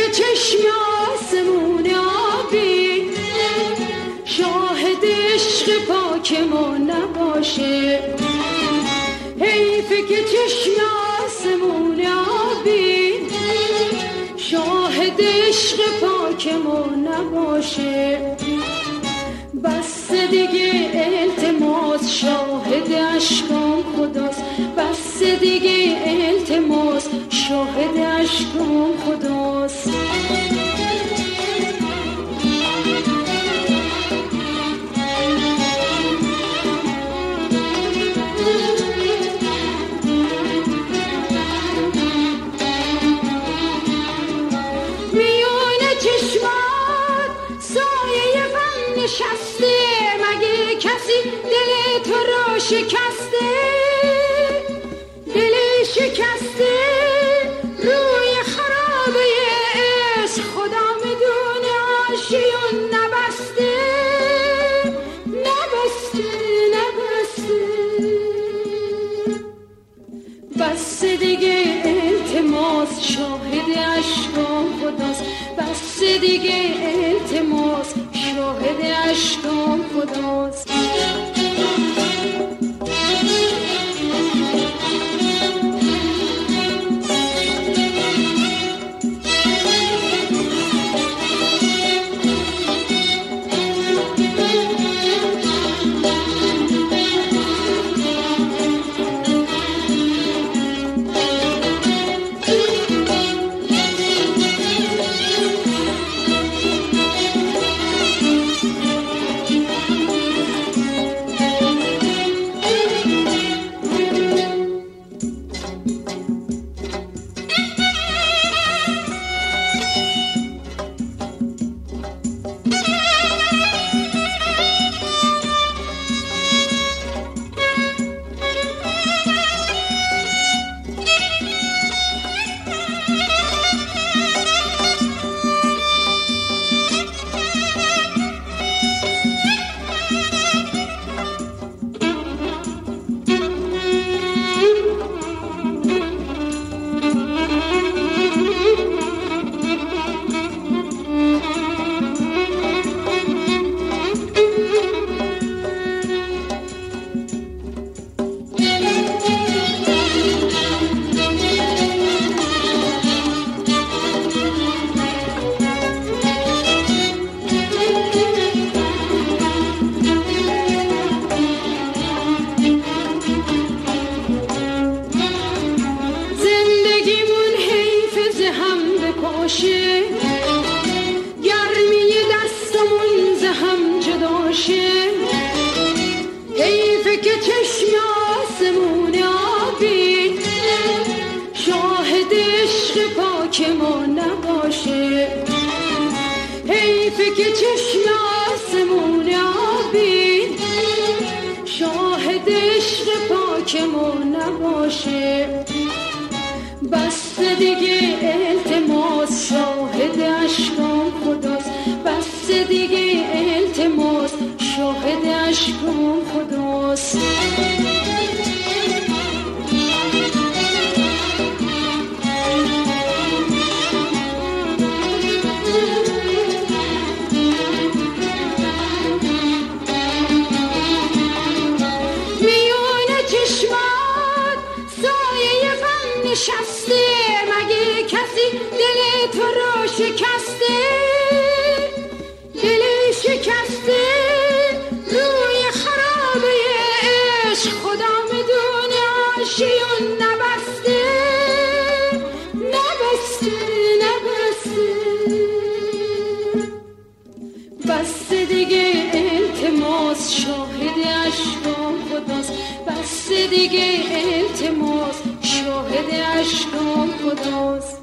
چشم آسمون آبی شاهد عشق پاک ما نباشه. حیفه که چشم آسمون آبی شاهد عشق پاک ما نباشه. بس دیگه التماس شاهد اشکام خداست، بس دیگه التماس شاهد اشکام خداست. نشسته مگه کسی دل تو رو شکسته؟ دل شکسته روی خرابه عشق خدا میدونه آشیون نبسته نبسته نبسته. بس دیگه التماس شاهد اشکام خداست، بس دیگه التماس شاهد اشکام خداست. گرمی دستمون ز هم جدا شه. حیفه که چشم آسمون آبی شاهد عشق پاک ما نباشه. حیفه که چشم آسمون آبی شاهد عشق پاک ما نباشه. بس دیگه التماس شاهد اشکام خداست، بس دیگه التماس شاهد اشکام خداست. میونه چشمات سایه غم نشسته مگه کسی دل تو رو شکسته؟ دل شکسته روی خرابه عشق خدا میدونه آشیون نبسته نبسته نبسته. بس دیگه التماس شاهد اشکام خداست، بس دیگه التماس شاهد اشکام خداست.